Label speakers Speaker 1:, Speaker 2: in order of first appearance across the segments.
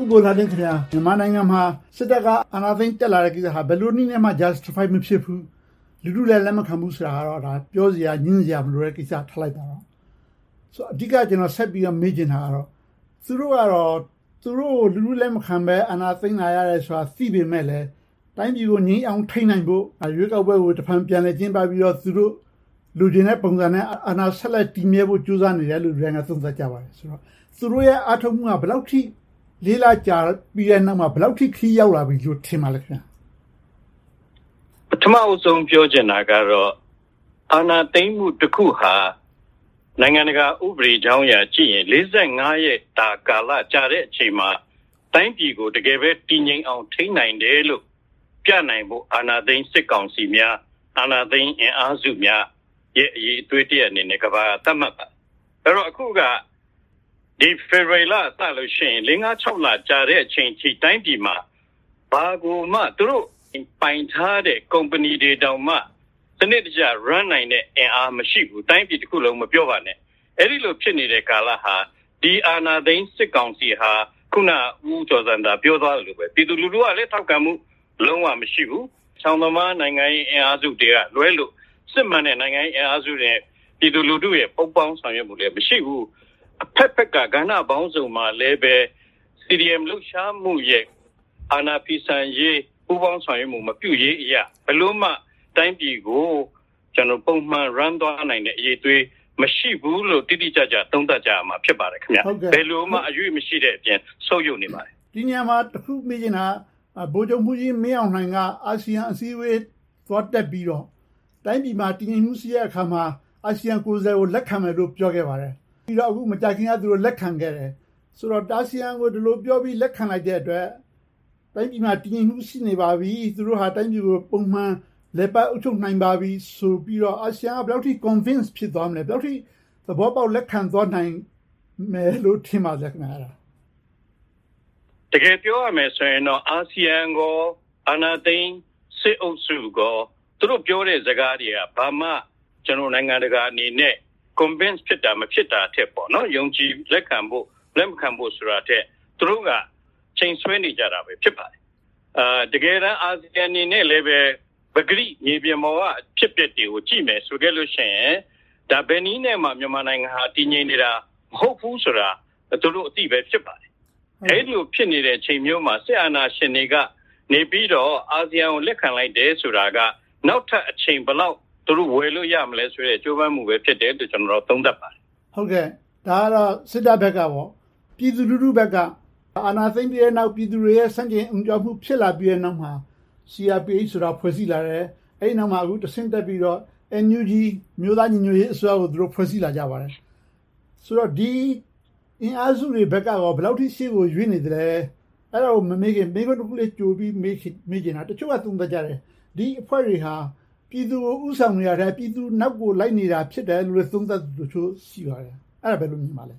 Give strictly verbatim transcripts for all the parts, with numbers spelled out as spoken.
Speaker 1: ကိုလာတဲ့ခင်ဗျာမြန်မာနိုင်ငံမှာစစ်တပ်ကအာဏာသိမ်းတက်လာတဲ့ကိစ္စဟာဘယ်လိုနည်းနဲ့မှ justify မဖြစ်ဘူးလူလူလည်းလက်မခံဘူးဆိုတာကတော့ဒါပြောစရာညင်းစရာမလိုတဲ့ကိစ္စထားလိုက်တာတော့ဆိုအဓိကကျွန်တော်ဆက်ပြီးတော့မေးချင်တာကတော့သူတို့ကတော့သူတို့လူလူလည်းမခံပဲအာဏာသိမ်းလာရတယ်ဆိုတာသိပေမဲ့လည်းတိုင်းပြည်ကိုငြိမ်းအောင်ထိန်းနိုင်ဖို့ရွေးကောက်ပွဲကိုတဖန်ပြန်လဲကျင်းပပြီးတော့သူတို့လူချင်းတဲ့ပုံစံနဲ့အာဏာဆက်လက်တည်မြဲဖို့ကြိုးစားနေတယ်လို့လည်းငါသုံးသပ်ကြပါတယ်ဆိုတော့သူတို့ရဲ့အထောက်အမှုကဘယ်လောက်ထိလေးလာကြာပြီးတဲ့နောက်မှာဘယ်လောက်ထိခီးရောက်လာပြီလို့ထင်ပါလဲခင်ဗျာ
Speaker 2: ပထမအဆုံးပြောချင်တာကတော့အာဏာသိမ်းမှုတစ်ခုဟာနိုင်ငံတကာဥပဒေကြောင်းအရကြည့်ရင်၄၅ရက်တာကာလကြာတဲ့အချိန်မှာတိုင်းပြည်ကိုတကယ်ပဲတည်ငြိမ်အောင်ထိန်းနိုင်တယ်လို့ပြနိုင်ဖို့အာဏာသိမ်းစစ်ကောင်စီများအာဏာသိမ်းအင်အားစုများရဲ့အရေးအသွေးတရအနေနဲ့ကဘာသတ်မှတ်ပါအဲ့တော့အခုကဒီဖေဖော်ဝါရီလစလို့ရှိရင်၄၅၆လကြာတဲ့အချိန်ထိတိုင်းပြည်မှာဘာကိုမှသူတို့ပိုင်ထားတဲ့ company တွေတောင်မှစနစ်တကျ run နိုင်တဲ့အင်အားမရှိဘူးတိုင်းပြည်တစ်ခုလုံးမပြောပါနဲ့အဲ့ဒီလိုဖြစ်နေတဲ့ကာလဟာဒီအာဏာသိမ်းစစ်ကောင်စီဟာခုနဦးကျော်စံသာပြောသွားတယ်လို့ပဲပြည်သူလူထုကလည်းထောက်ခံမှုလုံးဝမရှိဘူး။ဆောင်းသမားနိုင်ငံရေးအင်အားစုတွေကလွဲလို့စစ်မှန်တဲ့နိုင်ငံရေးအင်အားစုတွေပြည်သူလူထုရဲ့ပုံပေါင်းဆောင်ရွက်မှုလည်းမရှိဘူး။အဖက်ဖက်ကကဏ္ဍပေါင်းစုံမှာလည်းပဲ C D M လှုပ်ရှားမှုရဲ့အာဏာဖီဆန်ရေးပူးပေါင်းဆောင်ရွက်မှုမပြုရေးအရာဘလို့မှတိုင်းပြည်ကိုကျွန်တော်ပုံမှန် run သွားနိုင်တဲ့အရေးသွေးမရှိဘူးလို့တိတိကျကျသုံးသပ်ကြရမှာဖြစ်ပါတယ်ခင်ဗျဘယ်လိုမှအရွေးမရှိတဲ့အပြင်ဆုပ်ယုပ်နေပါတယ်
Speaker 1: ဒီညမှာတစ်ခုမေးချင်တာဗိုလ်ချုပ်မှုကြီးမင်းအောင်လှိုင်ကအာဆီယံအစည်းအဝေးသွားတက်ပြီးတော့တိုင်းပြည်မှာတည်ငြိမ်မှုရှိတဲ့အခါမှာအာဆီယံကိုယ်စားကိုလက်ခံမယ်လို့ပြောခဲ့ပါတယ်ပြီးတော့အခုမကြာခင်ကသူတို့လက်ခံခဲ့တယ်ဆိုတော့အာဆီယံကိုဒီလိုပြောပြီးလက်ခံလိုက်တဲ့အတွက်တိုင်းပြည်မှာတည်ငြိမ်မှုရှိနေပါပြီသူတို့ဟာတိုင်းပြည်ကိုပုံမှန်လက်ပတ်အုပ်ချုပ်နိုင်ပါပြီဆိုပြီးတော့အာဆီယံကဘယ်လောက်ထိ convince ဖြစ်သွားမလဲဘယ်လောက်ထိသဘောပေါက်လက်ခံသွားနိုင်မယ်လို့ထင်ပါလဲခင်ဗျာ
Speaker 2: တကယ်ပြောရမယ်ဆိုရင်တော့အာဆီယံကိုအာဏာသိမ်းစစ်အုပ်စုကိုသူတို့ပြောတဲ့စကားတွေကဘာမှကျွန်တော်နိုင်ငံတကာအနေနဲ့ convince ဖြစ်တာမဖြစ်တာထက်ပေါ့နော်ယုံကြည်လက်ခံဖို့လက်မခံဖို့ဆိုတာထက်သူတို့ကချိန်ဆွဲနေကြတာပဲဖြစ်ပါတယ်အာတကယ်တမ်းအာဆီယံအနေနဲ့လည်းပဲပဂရိမြေပြင်ပေါ်ကဖြစ်ပျက်တွေကိုကြည့်မယ်ဆိုခဲ့လို့ရှိရင်ဒါဘယ်နည်းနဲ့မှမြန်မာနိုင်ငံဟာတည်ငြိမ်နေတာမဟုတ်ဘူးဆိုတာသူတို့အသိပဲဖြစ်ပါတယ်အဲ့လိုဖြစ်နေတဲ့အချိန်မျိုးမှာစစ်အာဏာရှင်တွေကနေပြီးတော့အာဆီယံကိုလက်ခံလိုက်တယ်ဆိုတာကနောက်ထပ်အချိန်ဘယ်လောက်သူတို့ဝယ်လို့ရမလဲဆိုတဲ့ကြိုးပမ်းမှုပဲဖြစ်တယ်လို့ကျွန်တော်သုံးသပ်ပါတယ်
Speaker 1: ဟုတ်ကဲ့ဒါကတော့စစ်တပ်ဘက်ကပေါ့ပြည်သူလူထုဘက်ကအာဏာသိမ်းပြီးတဲ့နောက်ပြည်သူတွေရဲ့စန့်ကျင်အုံကြွမှုဖြစ်လာပြီးတဲ့နောက်မှာ C R P H ဆိုတာဖွဲ့စည်းလာတယ်အဲ့ဒီနောက်မှာအခုတဆင့်တက်ပြီးတော့ N U G မြို့သားညီညွတ်ရေးအစိုးရကိုသူတို့ဖွဲ့စည်းလာကြပါတယ်ဆိုတော့ဒီအင်အားစုတွေဘက်ကရောဘယ်လောက်ထိရှေ့ကိုရွေးနေတယ်လဲအဲ့ဒါကိုမမေးခင်မိခွန်းတစ်ခုလေးကြိုပြီးမေးမေးချင်တာတချို့ကသုံးသပ်ကြတယ်ဒီအဖွဲ့တွေဟာပြည်သူကိုဥဆောင်နေရတဲ့ပြည်သူနောက်ကိုလိုက်နေတာဖြစ်တယ်လို့သုံးသပ်တချို့ရှိပါတယ်အဲ့ဒါဘယ်လိုမြင်ပါလဲ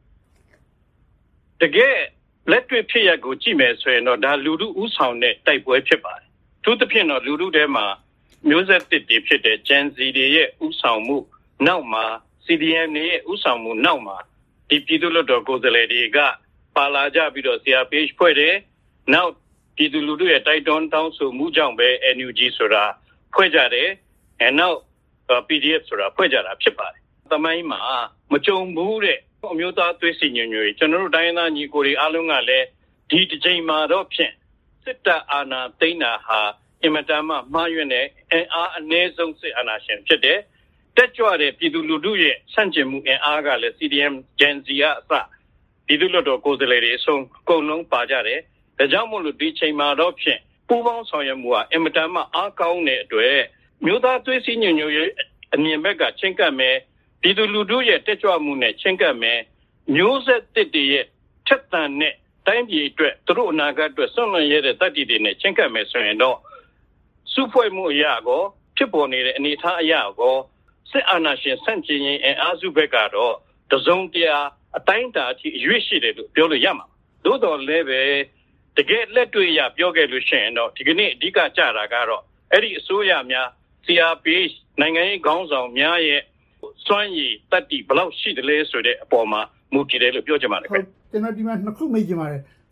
Speaker 2: တကယ်လက်တွေ့ဖြစ်ရကိုကြည့်မယ်ဆိုရင်တော့ဒါလူထုဥဆောင်တဲ့တိုက်ပွဲဖြစ်ပါတယ်သူသဖြင့်တော့လူထုထဲမှာမျိုးဆက်တစ်တွေဖြစ်တဲ့ Gen Z တွေရဲ့ဥဆောင်မှုနောက်မှာ C D M တွေရဲ့ဥဆောင်မှုနောက်မှာဒီပြည်သူ့လွှတ်တော်ကိုယ်စားလှယ်တွေကပါလာကြပြီးတော့ C R P H ဖွဲ့တယ်နောက်ပြည်သူလူထုရဲ့တိုက်တွန်းတောင်းဆိုမှုကြောင့်ပဲ N U G ဆိုတာဖွဲ့ကြတယ်အဲနောက် P D F ဆိုတာဖွဲ့ကြတာဖြစ်ပါတယ်သမိုင်းမှာမကြုံဘူးတဲ့အမျိုးသားသွေးစည်းညီညွတ်ရေးကျွန်တော်တို့တိုင်းသားညီကိုတွေအားလုံးကလည်းဒီတစ်ချိန်မှာတော့ဖြင့်စစ်တပ်အာဏာသိမ်းတာဟာအင်မတန်မှမှားယွင်းတဲ့အင်အားအနည်းဆုံးစစ်အာဏာရှင်ဖြစ်တယ်တက်ကြွတဲ့ပြည်သူလူထုရဲ့ဆန့်ကျင်မှုအင်အားကလည်း C D M Gen Z ကအစပြည်သူ့လွှတ်တော်ကိုယ်စားလှယ်တွေအစုံအကုန်လုံးပါကြတယ်ဒါကြောင့်မို့လို့ဒီချိန်မှာတော့ဖြင့်ပူးပေါင်းဆောင်ရွက်မှုဟာအင်မတန်မှအားကောင်းတဲ့အတွက်မြို့သားသွေးစည်းညီညွတ်ရေးအမြင်ဘက်ကချင်းကပ်မယ်ပြည်သူလူထုရဲ့တက်ကြွမှုနဲ့ချင်းကပ်မယ်မျိုးဆက်တစ်တွေရဲ့ထက်သန်တဲ့တိုင်းပြည်အတွက်သူတို့အနာဂတ်အတွက်ဆွံ့လွှတ်ရတဲ့တတ်တည်တွေနဲ့ချင်းကပ်မယ်ဆိုရင်တော့စုဖွဲ့မှုအရာကိုဖြစ်ပေါ်နေတဲ့အနေအထားအရာကိုစစ်အာဏာရှင်ဆန့်ကျင်ရေးအအားစုဘက်ကတော့တစုံတရာအတိုင်းအတာအထိအရွေ့ရှိတယ်လို့ပြောလို့ရမှာသို့တော်လည်းပဲတကယ်လက်တွေ့ရပြောခဲ့လို့ရှိရင်တော့ဒီကနေ့အဓိကကြတာကတော့အဲ့ဒီအစိုးရများ C R P H နိုင်ငံရေးခေါင်းဆောင်များရဲ့စွမ်းရည်တတ်တည်ဘယ်လောက်ရှိတယ်လဲဆိုတဲ့အပေါ်မှာမူတည်တယ်လို့ပြောချင်ပါတယ်ခင်ဗျ
Speaker 1: ကျွန်တော်ဒီမှာနှစ်ခုမေးချင်ပါတယ်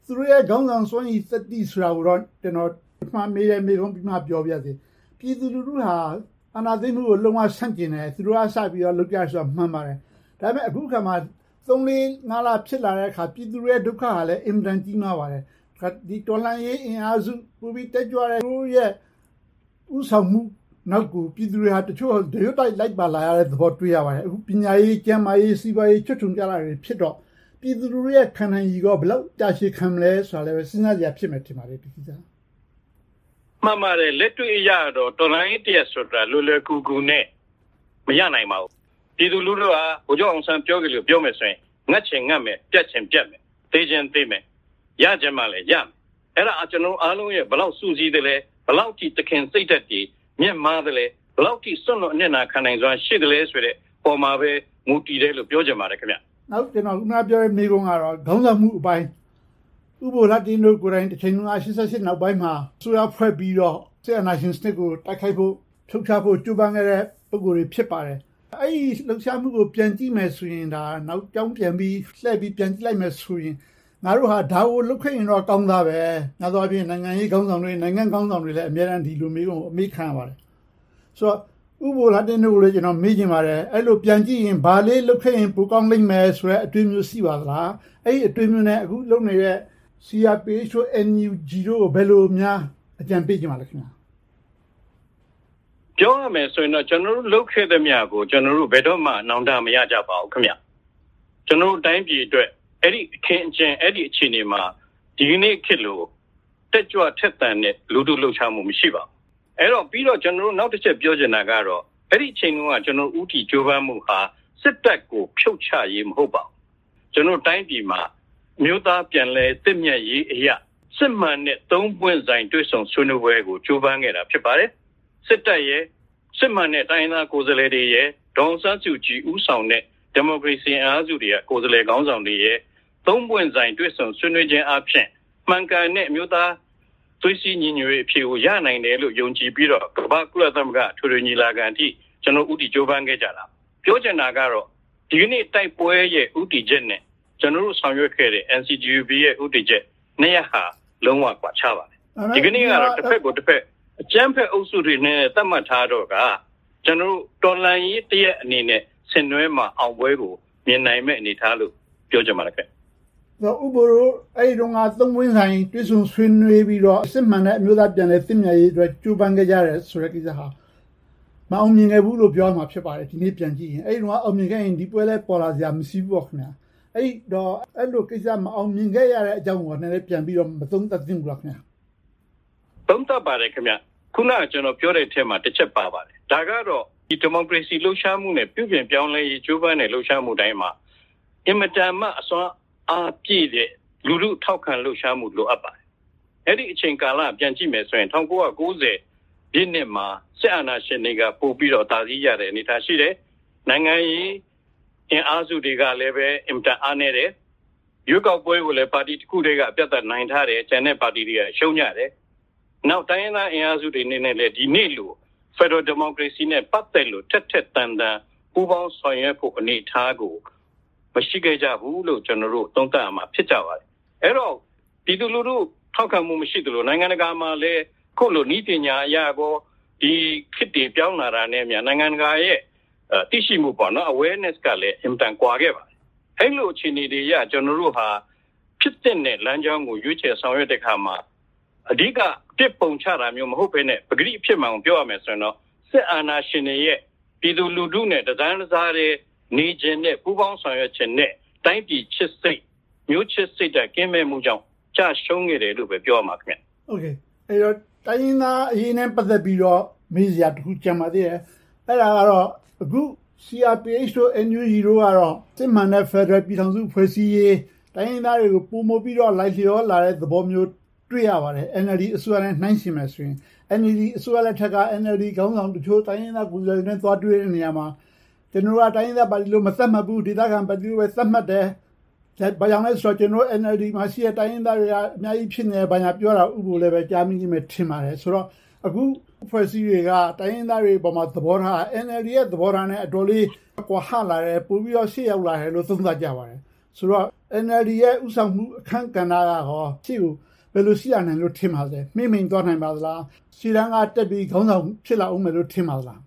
Speaker 1: သူတို့ရဲ့ခေါင်းဆောင်စွမ်းရည်သတ္တိဆိုတာကိုတော့ကျွန်တော်မှမေးရမေးခွန်းပြီးမှပြောပြစေပြည်သူလူထုဟာအာဏာသိမ်းမှုကိုလုံးဝဆန့်ကျင်တယ်သူတို့ကစပြီးတော့လုပ်ကြဆိုတာမှန်ပါတယ်ဒါပေမဲ့အခုခါမှာသုံးလေးငါးလဖြစ်လာတဲ့အခါပြည်သူရဲ့ဒုက္ခကလည်းအင်တန်ကြီးမားပါတယ်ဒီတော်လှန်ရေးအင်အားစုပူပြီးတက်ကြွတဲ့သူရဲ့ဥဆောင်မှုနောက်ကိုပြည်သူတွေဟာတချို့ဒရွတ်တိုက်လိုက်ပါလာရတဲ့သဘောတွေ့ရပါတယ်အခုပညာရေးကျန်းမာရေးစီးပွားရေးချွတ်ချုံကြလာတွေဖြစ်တော့ပြည်သူတွေရဲ့ခံနိုင်ရည်ကဘလောက်ကြာရှည်ခံမလဲဆိုတာလည်းစဉ်းစားကြရဖြစ်မယ်ထင်ပါတယ်ဒီကိစ္စ
Speaker 2: မှန်ပါတယ်လက်တွေ့အရတော့တော်လိုင်းတရက်ဆိုတာလွယ်လွယ်ကူကူနဲ့မရနိုင်ပါဘူးပြည်သူလူထုကဘိုးကျော်အောင်ဆန်းပြောကြလို့ပြောမယ်ဆိုရင်ငတ်ချင်ငတ်မယ်ပြတ်ချင်ပြတ်မယ်သိချင်သိမယ်ရချင်မှလည်းရမယ်အဲ့ဒါကျွန်တော်အားလုံးရဲ့ဘလောက်စူးစီးတယ်လဲဘလောက်ထိတခင်စိတ်သက်တည်မြင့်မားတယ်လဲဘလောက်ထိစွန့်လွတ်အနစ်နာခံနိုင်စွာရှိတယ်လဲဆိုတဲ့ပေါ်မှာပဲမူတည်တယ်လို့ပြောချင်ပါတယ်ခင်ဗျ
Speaker 1: နောက်ကျွန်တော်ခုနပြောတဲ့မိကုံကတော့ခေါင်းဆောင်မှုအပိုင်းဥပ္ပိုလတင်တို့ကိုယ်တိုင်တစ်ချိန်က၈၈နောက်ပိုင်းမှာဆိုရဖွဲ့ပြီးတော့စစ်အာဏာရှင်စနစ်ကိုတိုက်ခိုက်ဖို့ထုတ်ချဖို့ကြိုးပမ်းခဲ့တဲ့ပုံကိုယ်တွေဖြစ်ပါတယ်အဲ့ဒီလှုပ်ရှားမှုကိုပြန်ကြည့်မယ်ဆိုရင်ဒါနောက်ကြောင်းပြန်ပြီးလှည့်ပြီးပြန်ကြည့်လိုက်မယ်ဆိုရင်ငါတို့ဟာဒါကိုလုတ်ခဲ့ရင်တော့ကောင်းသားပဲငါတို့အပြင်နိုင်ငံရေးခေါင်းဆောင်တွေနိုင်ငံခေါင်းဆောင်တွေလည်းအများအားဒီလိုမျိုးကိုအမိခံရပါတယ်ဆိုတော့ဥပ္ပိုလတင်တို့ကိုလည်းကျွန်တော်မေးချင်ပါတယ်အဲ့လိုပြန်ကြည့်ရင်ဘာလေးလုတ်ခဲ့ရင်ပိုကောင်းလိမ့်မယ်ဆိုတဲ့အတွေ့အမျိုးရှိပါသလားအဲ့ဒီအတွေ့အမျိုးနဲ့အခုလုပ်နေတဲ့ C R P H တို့ N U G တို့ကိုဘယ်လိုများအကြံပေးကြပါလဲခင်ဗျာ
Speaker 2: ပြောရမယ်ဆိုရင်တော့ကျွန်တော်တို့လုတ်ခဲ့တဲ့မြတ်ကိုကျွန်တော်တို့ဘယ်တော့မှနောင်တမရကြပါဘူးခင်ဗျကျွန်တော်တို့တိုင်းပြည်အတွက်အဲ့ဒီအခင်းအကျင်းအဲ့ဒီအခြေအနေမှာဒီနေ့ခေတ်လို့တက်ကြွထက်သန်တဲ့လူတို့လှုပ်ရှားမှုမရှိပါဘူးအဲ့တော့ပြီးတော့ကျွန်တော်တို့နောက်တစ်ချက်ပြောချင်တာကတော့အဲ့ဒီအချိန်ကကျွန်တော်ဦးထီကြိုးပမ်းမှုဟာစစ်တပ်ကိုဖြုတ်ချရေးမဟုတ်ပါဘူးကျွန်တော်တိုင်းပြည်မှာမြို့သားပြန်လဲတစ်မြတ်ရေးအရာစစ်မှန်တဲ့သုံးပွင့်ဆိုင်တွဲဆောင်ဆွေးနွေးပွဲကိုကြိုးပမ်းခဲ့တာဖြစ်ပါတယ်စစ်တပ်ရဲ့စစ်မှန်တဲ့တိုင်းသားကိုယ်စားလှယ်တွေရဲ့ဒေါ်ဆန်းစုကြည်ဦးဆောင်တဲ့ဒီမိုကရေစီအားစုတွေကကိုယ်စားလှယ်ခေါင်းဆောင်တွေရဲ့သုံးပွင့်ဆိုင်တွဲဆောင်ဆွေးနွေးခြင်းအပြင်မှန်ကန်တဲ့မြို့သားသွေးစည်းညီညွတ်ရေးအဖြစ်ကိုရနိုင်တယ်လို့ယုံကြည်ပြီးတော့ကမ္ဘာကုလသမဂ္ဂထွေထွေညီလာခံအထိကျွန်တော်ဥတီကြိုးပမ်းခဲ့ကြတာပြောချင်တာကတော့ဒီကနေ့တိုက်ပွဲရဲ့ဥတီချက်နဲ့ကျွန်တော်တို့ဆောင်ရွက်ခဲ့တဲ့ N C G U B ရဲ့ဥတီချက်နှစ်ရဟာလုံးဝကွာခြားပါတယ်ဒီကနေ့ကတော့တစ်ဖက်ကိုတစ်ဖက်အကျန်းဖက်အုပ်စုတွေနဲ့သတ်မှတ်ထားတော့ကကျွန်တော်တို့တော်လှန်ရေးတရက်အနေနဲ့ဆင်နွှဲမှာအောင်ပွဲကိုမြင်နိုင်မဲ့အနေထားလို့ပြောကြမှာလေခင်
Speaker 1: ဗျာဥပ္ပိုလအဲ့ဒီတော့ကသုံးဝင်းဆိုင်တွဲဆုံဆွေးနွေးပြီးတော့စစ်မှန်တဲ့အမျိုးသားပြန်လဲသိမြရေးအတွက်ကြိုးပမ်းခဲ့ကြတယ်ဆိုတဲ့ကိစ္စဟာမအောင်မြင်ခဲ့ဘူးလို့ပြောမှာဖြစ်ပါတယ်ဒီနေ့ပြန်ကြည့်ရင်အဲ့ဒီတော့အောင်မြင်ခဲ့ရင်ဒီပွဲလဲပေါ်လာစရာမရှိဘူးပေါ့ခင်ဗျာအဲ့တော့အဲ့လိုကိစ္စမအောင်မြင်ခဲ့ရတဲ့အကြောင်းကိုလည်းပြန်ပြီးတော့မသုံးသပ်သင့်ဘူးလားခင်ဗျာ
Speaker 2: သုံးသပ်ပါတယ်ခင်ဗျခုနကကျွန်တော်ပြောတဲ့အထက်မှာတစ်ချက်ပါပါတယ်ဒါကတော့ဒီဒီမိုကရေစီလှုပ်ရှားမှုနဲ့ပြုပြင်ပြောင်းလဲရေးကြိုးပမ်းတဲ့လှုပ်ရှားမှုတိုင်းမှာအင်မတန်မှအစွမ်းအားပြည့်တဲ့လူလူထောက်ခံလှုပ်ရှားမှုလိုအပ်ပါတယ်အဲ့ဒီအချိန်ကာလပြန်ကြည့်မယ်ဆိုရင်၁၉၉၀ပြည့်နှစ်မှာစစ်အာဏာရှင်တွေကပို့ပြီးတော့တာစည်းရတဲ့အနေအထားရှိတယ်နိုင်ငံရေးအင်အားစုတွေကလည်းပဲအင်မတန်အားနည်းတယ်ရွေးကောက်ပွဲကိုလည်းပါတီတစ်ခုတည်းကအပြတ်သက်နိုင်ထားတယ်ကျန်တဲ့ပါတီတွေကရှုံးကြတယ်နောက်တိုင်းရင်းသားအင်အားစုတွေနေနဲ့လည်းဒီနေ့လို Federal Democracy နဲ့ပတ်သက်လို့ထက်ထက်တန်တန်ပူးပေါင်းဆောင်ရွက်ဖို့အနေအထားကိုမရှိခဲ့ကြဘူးလို့ကျွန်တော်တို့သုံးသပ်ရမှာဖြစ်ကြပါတယ်အဲ့တော့ဒီလူလူတို့ထောက်ခံမှုမရှိသလိုနိုင်ငံတကာမှာလည်းခုလိုဤပညာအရာကိုဒီခေတ်တည်ပြောင်းလာတာနဲ့မြန်နိုင်ငံတကာရဲ့သိရှိမှုပေါ့နော် awareness ကလည်းအင်တန်ကွာခဲ့ပါတယ်အဲ့လိုအခြေအနေတွေရကျွန်တော်တို့ဟာဖြစ်တဲ့လမ်းကြောင်းကိုရွေးချယ်ဆောင်ရွက်တဲ့အခါမှာအဓိကပြစ်ပုံချတာမျိုးမဟုတ်ဘဲနဲ့ပဂရိအဖြစ်မှန်ကိုပြောရမယ်ဆိုရင်တော့စစ်အာဏာရှင်တွေရဲ့ပြည်သူလူထုနဲ့တဒန်းတစားတဲ့နေခြင်းနဲ့ပူးပေါင်းဆောင်ရွက်ခြင်းနဲ့တိုင်းပြည်ချစ်စိတ်မျိုးချစ်စိတ်တွေကင်းမဲ့မှုကြောင့်ကြာရှုံးခဲ့တယ်လို့ပဲပြောရမှာခင်ဗျ
Speaker 1: ။ Okay အဲ့တော့တိုင်းရင်းသားအရေးနဲ့ပတ်သက်ပြီးတော့မေးစရာတခုကြံပါသေးတယ်။အဲ့ဒါကတော့အခု C R P H တို့ N U G တို့ကတော့စစ်မှန်တဲ့ Federal ပြည်ထောင်စုဖွဲ့စည်းရေးတိုင်းရင်းသားတွေကိုပုံမပြီးတော့လိုက်လျောလာတဲ့သဘောမျိုးတွေ့ရပါတယ် N L D အစိုးရနဲ့နှိုင်းယှဉ်မယ်ဆိုရင် N L D အစိုးရလက်ထက်က N L D ခေါင်းဆောင်တချို့တိုင်းရင်းသားကိုယ်စားလှယ်တွေနဲ့သွားတွေ့တဲ့နေရာမှာကျွန်တော်ကတိုင်းရင်းသားပါတီလို့မသတ်မှတ်ဘူးဒေသခံပါတီလို့ပဲသတ်မှတ်တယ်ဘာကြောင့်လဲဆိုတော့ကျွန်တော် N L D မှာရှိတဲ့တိုင်းရင်းသားတွေကအများကြီးဖြစ်နေဘာညာပြောတာဥပ္ပိုလ်လည်းပဲကြားမိနေမယ်ထင်ပါတယ်ဆိုတော့အခုဖွဲ့စည်းတွေကတိုင်းရင်းသားတွေပေါ်မှာသဘောထား N L D ရဲ့သဘောထားနဲ့အတော်လေးကွာဟလာတယ်ပိုပြီးတော့ရှေ့ရောက်လာတယ်လို့သုံးသပ်ကြပါတယ်ဆိုတော့ N L D ရဲ့ဥဆောင်မှုအခန်းကဏ္ဍကရောရှေ့ကိုဘယ်လိုရှိရနိုင်လို့ထင်ပါသလဲ။မှိမ့်မိန်သွားနိုင်ပါသလား။ရှေ့တန်းကတက်ပြီးခေါင်းဆောင်ဖြစ်လာအောင်မယ်လို့ထင်ပါသလား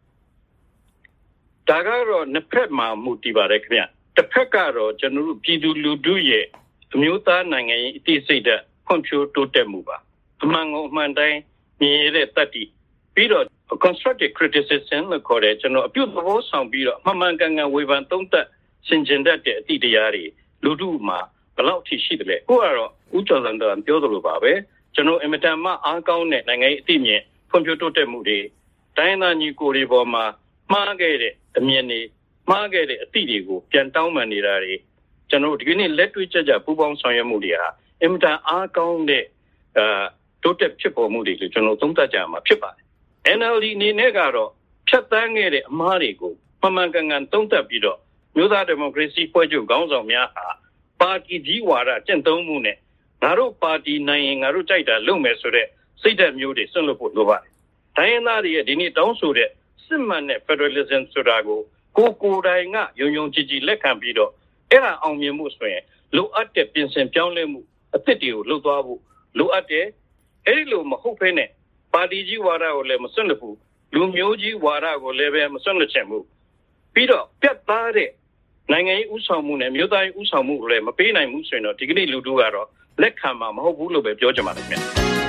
Speaker 2: ။ဒါကတော့နှစ်ဖက်မှာမူတည်ပါတယ်ခင်ဗျ။တစ်ဖက်ကတော့ကျွန်တော်တို့ပြည်သူလူထုရဲ့အမျိုးသားနိုင်ငံရေးအသိစိတ်ဓာတ်ဖွံ့ဖြိုးတိုးတက်မှုပါ။အမှန်ကိုအမှန်တိုင်းမြင်ရတဲ့တတ်တည်ပြီးတော့ constructive criticism လို့ခေါ်တဲ့ကျွန်တော်အပြုသဘောဆောင်ပြီးတော့အမှန်ကန်ကန်ဝေဖန်သုံးသပ်ဆင်ခြင်တတ်တဲ့အသည့်တရားတွေလူထုမှာဘယ်လောက်ထိရှိတယ်လဲကိုကတော့ဦးကျော်စံတော်ပြောသလိုပါပဲကျွန်တော်အင်မတန်မှအားကောင်းတဲ့နိုင်ငံရေးအသိမြင်ဖွံ့ဖြိုးတိုးတက်မှုတွေတိုင်းသားညီကိုတွေပေါ်မှာမှားခဲ့တဲ့အမြင်တွေမှားခဲ့တဲ့အသည့်တွေကိုပြန်တောင်းပန်နေတာတွေကျွန်တော်ဒီကနေ့လက်တွေ့ကြကြပူးပေါင်းဆောင်ရွက်မှုတွေဟာအင်မတန်အားကောင်းတဲ့အာတိုးတက်ဖြစ်ပေါ်မှုတွေလို့ကျွန်တော်သုံးသပ်ကြမှာဖြစ်ပါတယ် N L D အနေနဲ့ကတော့ဖြတ်သန်းခဲ့တဲ့အမှားတွေကိုမှန်မှန်ကန်ကန်သုံးသပ်ပြီးတော့မျိုးသားဒီမိုကရေစီဖွဲ့ချုပ်ခေါင်းဆောင်များဟာပါတီကြီးဝါဒကျင့်သုံးမှုနဲ့ငါတို့ပါတီနိုင်ရင်ငါတို့ကြိုက်တာလုပ်မယ်ဆိုတဲ့စိတ်ဓာတ်မျိုးတွေဆွန့်လွတ်ဖို့လိုပါတယ်။တိုင်းရင်းသားတွေရဲ့ဒီနေ့တောင်းဆိုတဲ့စစ်မှန်တဲ့ Federalism ဆိုတာကိုကိုကိုယ်တိုင်ကယုံယုံကြည်ကြည်လက်ခံပြီးတော့အဲ့ဒါအောင်မြင်မှုဆိုရင်လိုအပ်တဲ့ပြင်ဆင်ပြောင်းလဲမှုအသစ်တွေကိုလှုပ်သွားဖို့လိုအပ်တယ်။အဲ့ဒီလိုမဟုတ်ဘဲနဲ့ပါတီကြီးဝါဒကိုလည်းမစွန့်လွတ်ဘူးလူမျိုးကြီးဝါဒကိုလည်းပဲမစွန့်လွတ်ချင်ဘူးပြီးတော့ပြတ်သားတဲ့နိုင်ငံရေးဥဆောင်မှုနဲ့မြို့သားရေးဥဆောင်မှုကိုလည်းမပေးနိုင်ဘူးဆိုရင်တော့ဒီကနေ့လူတို့ကတော့လက်ခံမှာမဟုတ်ဘူးလို့ပဲပြောချင်ပါတယ်ခင်ဗျ